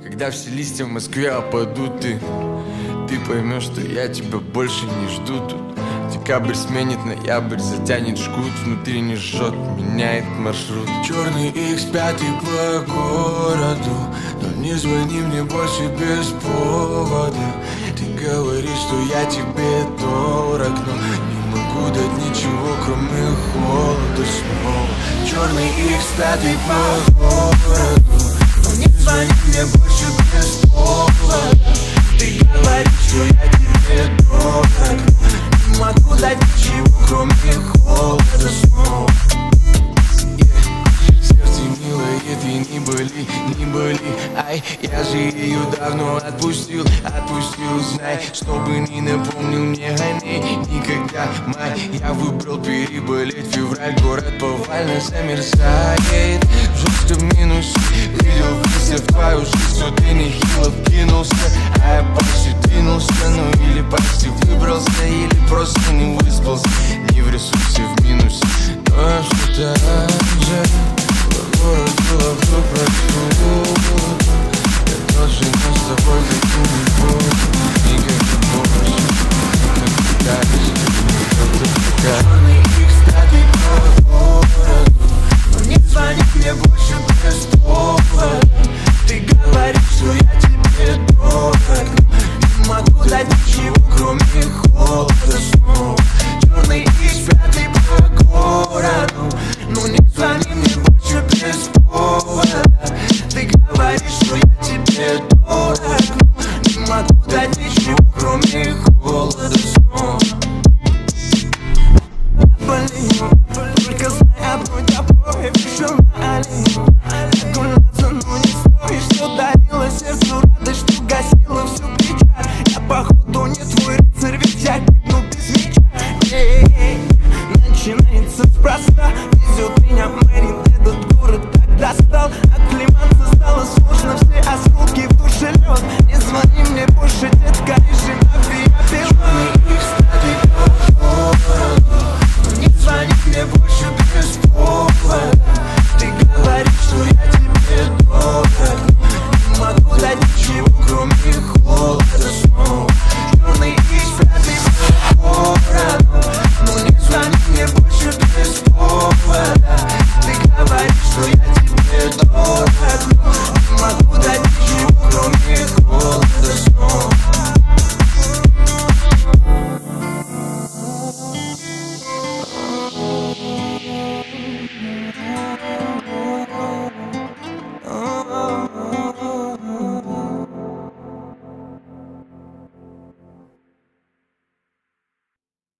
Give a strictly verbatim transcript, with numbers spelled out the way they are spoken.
Когда все листья в Москве опадут, ты Ты поймешь, что я тебя больше не жду тут. Декабрь сменит ноябрь, затянет жгут, внутри не жжет, меняет маршрут. Черный икс пять по городу, но не звони мне больше без повода. Ты говоришь, что я тебе дорог, но не могу дать ничего, кроме холода снова. Черный икс пять по городу, но не звони мне больше без повода. Ты говоришь, что я тебе дорог, не могу дать ничего, кроме холода снова. Yeah. Сердце милое, ты не боли, не боли. Ай, я же ее давно отпустил, отпустил. Знай, чтобы не напомнил мне о ней никогда. Май, я выбрал переболеть. Февраль, город повально замерзает. В жестком минусе, видел